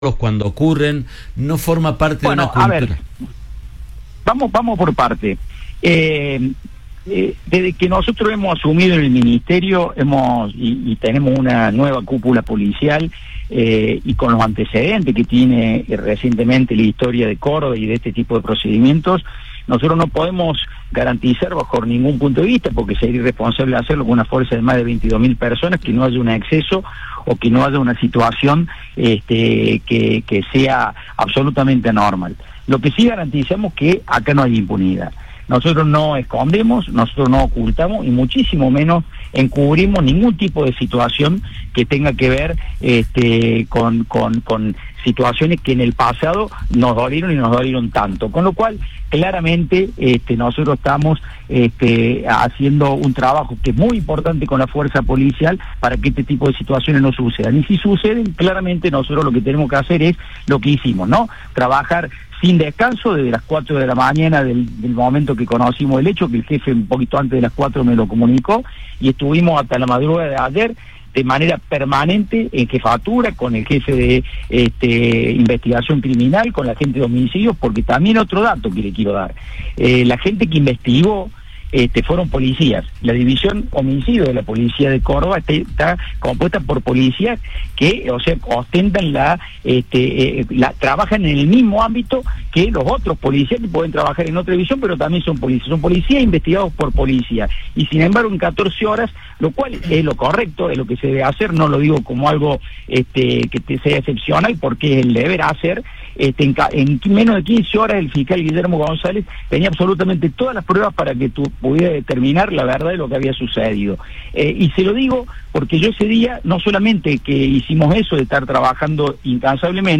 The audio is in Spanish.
cuando ocurren, no forma parte de una cultura. A ver, vamos por parte. Desde que nosotros hemos asumido en el ministerio, y tenemos una nueva cúpula policial, y con los antecedentes que tiene recientemente la historia de Córdoba y de este tipo de procedimientos, nosotros no podemos garantizar bajo ningún punto de vista, porque sería irresponsable hacerlo con una fuerza de más de 22.000 personas, que no haya un exceso o que no haya una situación que sea absolutamente anormal. Lo que sí garantizamos que acá no hay impunidad. Nosotros no escondemos, nosotros no ocultamos y muchísimo menos encubrimos ningún tipo de situación que tenga que ver con situaciones que en el pasado nos dolieron y nos dolieron tanto. Con lo cual, claramente, nosotros estamos haciendo un trabajo que es muy importante con la fuerza policial para que este tipo de situaciones no sucedan. Y si suceden, claramente nosotros lo que tenemos que hacer es lo que hicimos, ¿no? Trabajar sin descanso desde las 4 de la mañana del momento que conocimos el hecho, que el jefe un poquito antes de las 4 me lo comunicó, y estuvimos hasta la madrugada de ayer de manera permanente en jefatura con el jefe de investigación criminal, con la gente de homicidios, porque también otro dato que le quiero dar, la gente que investigó fueron policías. La división homicidio de la policía de Córdoba está compuesta por policías que, ostentan trabajan en el mismo ámbito que los otros policías que pueden trabajar en otra división, pero también son policías investigados por policía. Y sin embargo, en 14 horas, lo cual es lo correcto, es lo que se debe hacer, no lo digo como algo que sea excepcional, porque es el deber hacer. En menos de 15 horas el fiscal Guillermo González tenía absolutamente todas las pruebas para que tú pudieras determinar la verdad de lo que había sucedido. Y se lo digo porque yo ese día, no solamente que hicimos eso de estar trabajando incansablemente,